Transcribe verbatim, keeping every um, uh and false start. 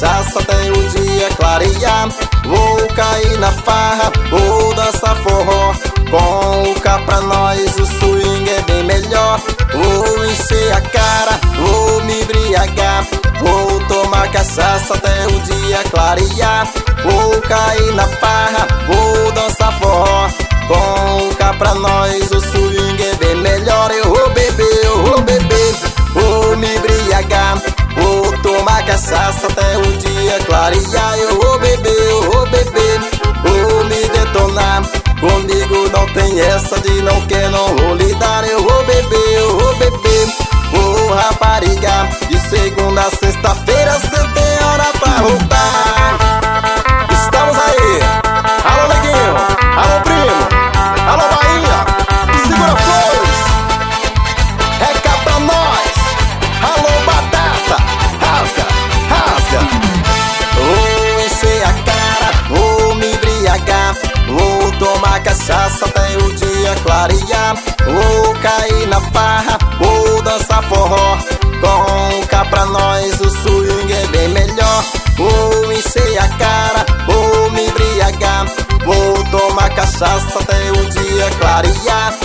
cachaça até o dia clarear. Vou cair na farra, vou dançar forró. Com o cá pra nós o swing é bem melhor. Vou encher a cara, vou me embriagar. Vou tomar cachaça até o dia clarear. Vou cair na farra, vou dançar forró. Com o cá pra nós o swing é bem melhor. Eu vou beber, eu vou beber, vou me embriagar. Vou tomar cachaça até o dia clarear. Eu vou beber, eu vou beber, vou me detonar. Comigo não tem essa de não quer, não vou lhe dar. Eu vou beber, eu vou beber, vou raparigar. De segunda a sexta-feira cê tem hora pra voltar. Estamos aí. Alô, neguinho, alô, primo, alô, Bahia, segura flores, é cá pra nós. Alô, batata, rasga, rasga. Vou encher a cara, vou me embriagar. Vou tomar cachaça até o dia clarear. Vou cair na farra, vou dançar forró. Com cá pra nós o swing é bem melhor. Vou encher a cara, vou me embriagar. Vou tomar cachaça até o dia clarear.